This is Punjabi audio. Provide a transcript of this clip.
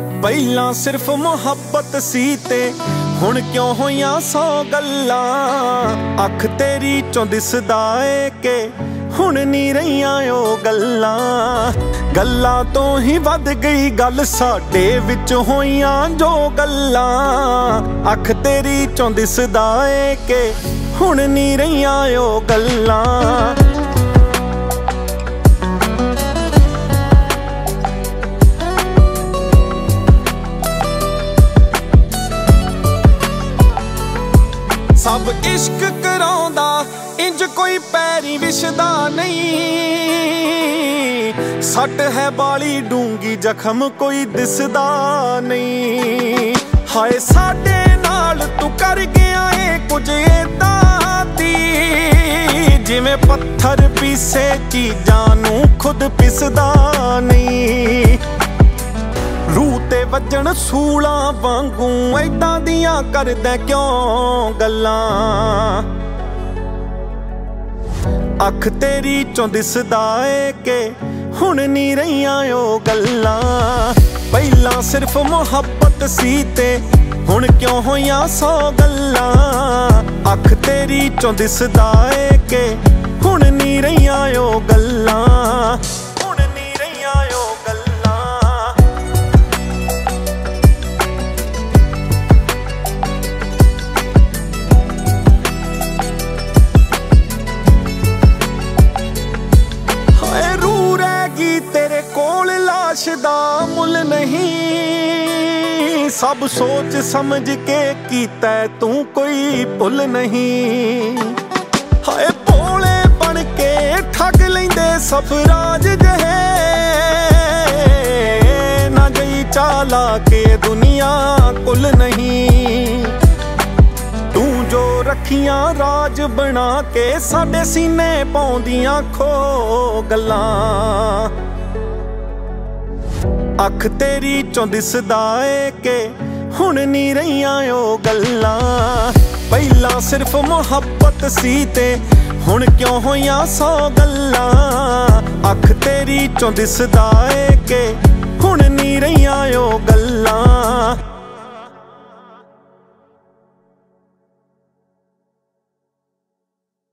ਪਹਿਲਾਂ ਸਿਰਫ ਮੁਹੱਬਤ ਸੀ ਤੇ ਹੁਣ ਕਿਉਂ ਹੋਈਆਂ 100 ਗੱਲਾਂ। ਅੱਖ ਤੇਰੀ ਚੋਂ ਦਿਸਦਾ ਏ ਕਿ ਹੁਣ ਨਹੀਂ ਰਹੀਆਂ ਉਹ ਗੱਲਾਂ। ਗੱਲਾਂ ਤੋਂ ਹੀ ਵੱਧ ਗਈ ਗੱਲ ਸਾਡੇ ਵਿੱਚ ਹੋਈਆਂ ਜੋ ਗੱਲਾਂ। ਅੱਖ ਤੇਰੀ ਚੋਂ ਦਿਸਦਾ ਏ ਕਿ ਹੁਣ ਨਹੀਂ ਰਹੀਆਂ ਉਹ ਗੱਲਾਂ। ਸਭ ਇਸ਼ਕ ਕਰਾਉਂਦਾ ਇੰਜ ਕੋਈ ਪੈਰੀ ਵਿਛਦਾ ਨਹੀਂ। ਸੱਟ ਹੈ ਬਾਲੀ ਡੂੰਗੀ ਜ਼ਖਮ ਕੋਈ ਦਿਸਦਾ ਨਹੀਂ। ਹਾਏ ਸਾਡੇ ਨਾਲ ਤੂੰ ਕਰ ਗਿਆ ਏ ਕੁਝ ਏਦਾਂ ਦੀ ਜਿਵੇਂ ਪੱਥਰ ਪੀਸੇ ਚੀਜ਼ਾਂ ਨੂੰ ਖੁਦ ਪਿਸਦਾ ਨਹੀਂ। ਰੂਹ ਤੇ ਵੱਜਣ ਸੂਲਾਂ ਵਾਂਗੂ ਏਦਾਂ ਦੀਆਂ ਕਰਦਾ ਕਿਉਂ ਗੱਲਾਂ। ਅੱਖ ਤੇਰੀ ਚੋਂ ਦਿਸਦਾ ਏ ਕਿ ਹੁਣ ਨਹੀਂ ਰਹੀਆਂ ਉਹ ਗੱਲਾਂ। ਪਹਿਲਾਂ ਸਿਰਫ ਮੁਹੱਬਤ ਸੀ ਤੇ ਹੁਣ ਕਿਉਂ ਹੋਈਆਂ 100 ਗੱਲਾਂ। ਅੱਖ ਤੇਰੀ ਚੋਂ ਦਿਸਦਾ ਏ ਕਿ ਹੁਣ ਨਹੀਂ ਰਹੀਆਂ ਉਹ ਗੱਲਾਂ। ਤੇਰੇ ਕੋਲ ਲਾਸ਼ ਦਾ ਮੁੱਲ ਨਹੀਂ। ਸਭ ਸੋਚ ਸਮਝ ਕੇ ਕੀਤਾ ਤੂੰ ਕੋਈ ਭੁੱਲ ਨਹੀਂ। ਹਾਏ ਭੋਲੇ ਬਣ ਕੇ ਠੱਗ ਲੈਂਦੇ ਸਫਰਾਜ ਜਿਹੇ ਨਾ ਗਈ ਚਾਲਾ ਕੇ ਦੁਨੀਆ ਕੁੱਲ ਨਹੀਂ। ਤੂੰ ਜੋ ਰੱਖੀਆਂ ਰਾਜ ਬਣਾ ਕੇ ਸਾਡੇ ਸੀਨੇ ਪਾਉਂਦੀਆਂ ਖੋ ਗੱਲਾਂ। ਅੱਖ ਤੇਰੀ ਚੋਂ ਦਿਸਦਾ ਏ ਕਿ ਹੁਣ ਨਹੀਂ ਰਹੀਆਂ ਉਹ ਗੱਲਾਂ। ਪਹਿਲਾਂ ਸਿਰਫ ਮੁਹੱਬਤ ਸੀ ਤੇ ਹੁਣ ਕਿਉਂ ਹੋਈਆਂ 100 ਗੱਲਾਂ। ਅੱਖ ਤੇਰੀ ਚੋਂ ਦਿਸਦਾ ਏ ਕਿ ਹੁਣ ਨਹੀਂ ਰਹੀਆਂ ਉਹ ਗੱਲਾਂ।